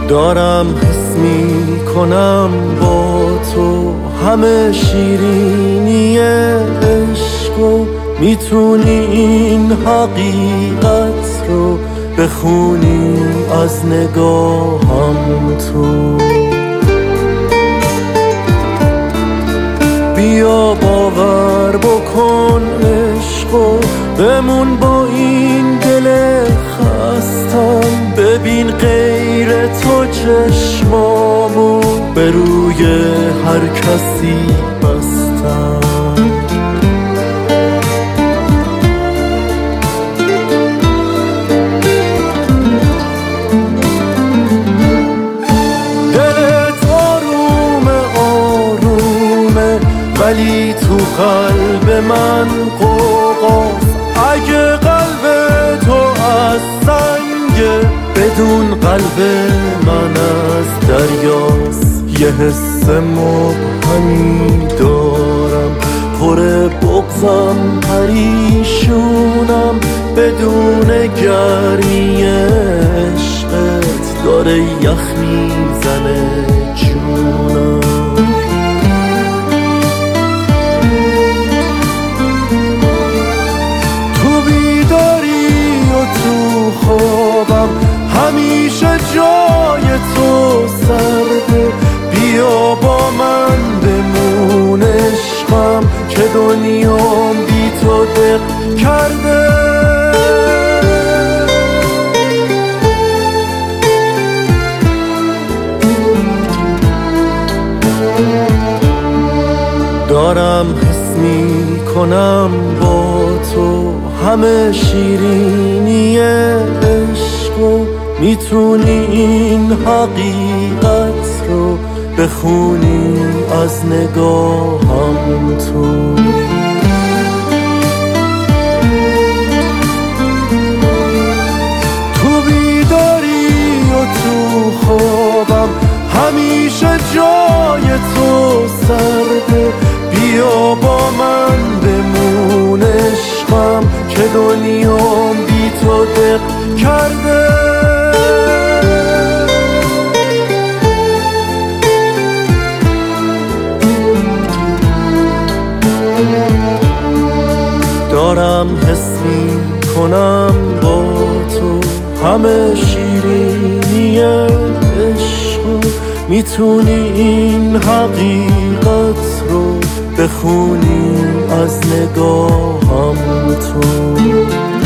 دارم حس می کنم با تو همه شیرینی عشق و میتونی این حقیقت رو بخونی از نگاهم تو. بیا باور بکن عشق و بمون با این دل خستم، ببین غیر تو چشمامو به روی هر کسی بستم. دلت آرومه آرومه ولی تو قلب من قوقاست. اگه قلب تو از سنگه بدون قلب من از دریاست. یه حس مبهمی دارم پر بغضم پریشونم، بدون گرمی عشقت داره یخ میزنه جونم. خوابم همیشه جای تو سرده، بیا با من بمون عشقم که دنیام بی تو دق کرده. دارم حس می کنم با تو همه شیرینی عشق و میتونی این حقیقت رو بخونی از نگاهم تو. تو بیداری و تو خوابم همیشه جای تو سرده، بیا با من بمون عشقم که دنیام بی تو دق کرده. دارم حس می کنم با تو همه شیرینی عشق و میتونی این حقیقت رو بخونی از نگاهم تو.